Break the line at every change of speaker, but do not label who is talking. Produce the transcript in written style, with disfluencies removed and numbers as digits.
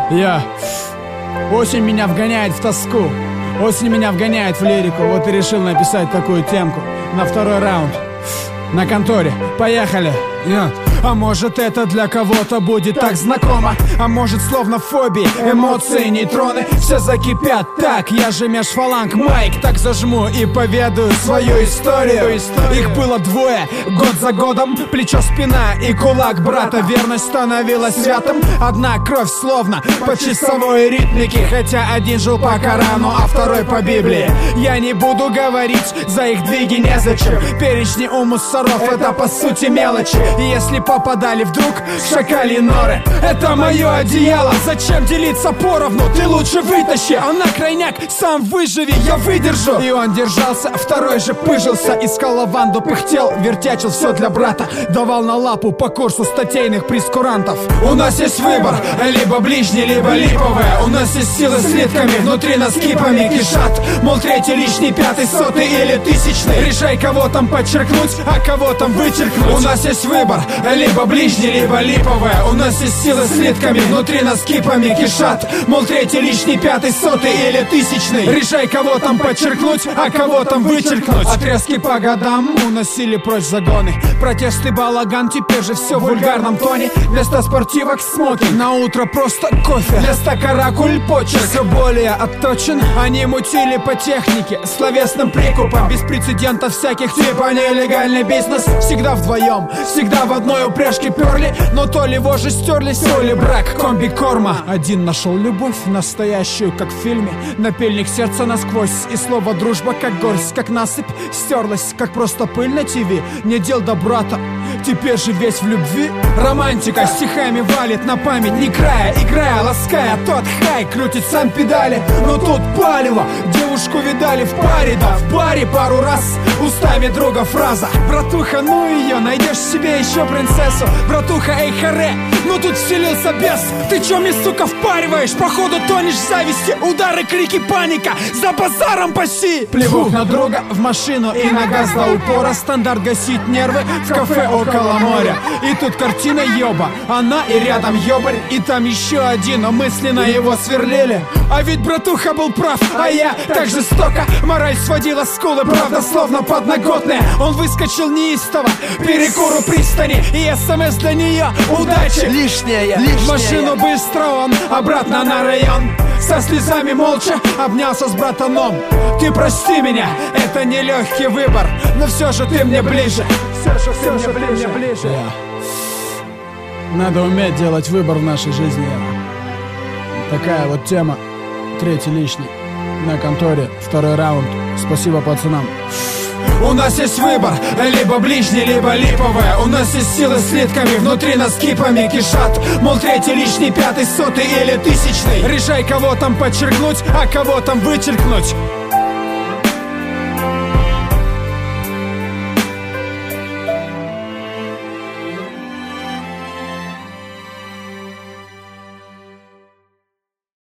Осень меня вгоняет в тоску, осень меня вгоняет в лирику. Вот и решил написать такую темку на второй раунд. На конторе, поехали. А может это для кого-то будет так знакомо, а может словно фобии, эмоции, нейтроны все закипят. Так, я же меж фаланг майк так зажму и поведаю свою историю. Их было двое, год за годом, плечо, спина и кулак брата. Верность становилась святым, одна кровь словно по часовой ритмике. Хотя один жил по Корану, а второй по Библии. Я не буду говорить, за их двиги незачем. Перечни у мусоров это по сути мелочи. И если попадали вдруг в шакали норы, это мое одеяло, зачем делиться поровну? Ты лучше вытащи, а на крайняк сам выживи, я выдержу. И он держался, второй же пыжился, искал лаванду, пыхтел, вертячил все для брата, давал на лапу по курсу статейных прескурантов. У нас есть выбор, либо ближний, либо липовое. У нас есть силы с слитками, внутри нас кипами кишат. Мол, третий, лишний, пятый, сотый или тысячный. Решай, кого там подчеркнуть, а кого там вычеркнуть. У нас есть выбор, либо ближний, либо липовое. У нас есть силы с слитками, внутри нас кипами кишат. Мол, третий, лишний, пятый, сотый или тысячный. Решай, кого там подчеркнуть, а кого там вычеркнуть. Отрезки по годам уносили прочь загоны. Протесты, балаган, теперь же все в вульгарном тоне. Вместо спортивок смоки, на утро просто кофе. Вместо каракуль почерк все более отточен. Они мутили по технике, словесным прикупом. Без прецедентов всяких, типа нелегальный бизнес. Всегда вдвоем, всегда в одной упряжке перли. Но то ли вожжи стерлись, то ли брак комбикорма. Один нашел любовь настоящую, как в фильме. Напильник сердца насквозь, и слово дружба, как горсть, как насыпь, стерлась, как просто пыль на ТВ. Не дел до брата, теперь же весь в любви. Романтика стихами валит на память, не края, играя, лаская тот хай, крутит сам педали. Но тут палево, девушку видали в паре, да в баре пару раз устами друга фраза: братуха, ну ее, найдешь себе еще принцессу. Братуха, эй, харе, ну тут вселился бес. Ты чё мне, сука, впариваешь? Походу тонешь в зависти, удары, крики, паника, за базаром паси. Плевок на друга, в машину и на газ до упора. Стандарт гасить нервы в кафе около моря. И тут картина ёба, она и рядом ёбарь. И там еще один, но мысленно его сверлили. А ведь братуха был прав, а я так жестоко. Мораль сводила скулы, правда словно подноготная. Он выскочил неистово, перекуру пристани, и СМС для нее: удачи, лишняя. В машину быстро он, обратно на район. Со слезами молча обнялся с братаном. Ты прости меня, это нелегкий выбор, но все же ты мне ближе. Все же ты мне ближе. Надо уметь делать выбор в нашей жизни. Такая вот тема. Третий лишний. На конторе. Второй раунд. Спасибо пацанам. У нас есть выбор, либо ближний, либо липовое. У нас есть силы с слитками, внутри нас кипами кишат. Мол, третий, лишний, пятый, сотый или тысячный. Решай, кого там подчеркнуть, а кого там вычеркнуть.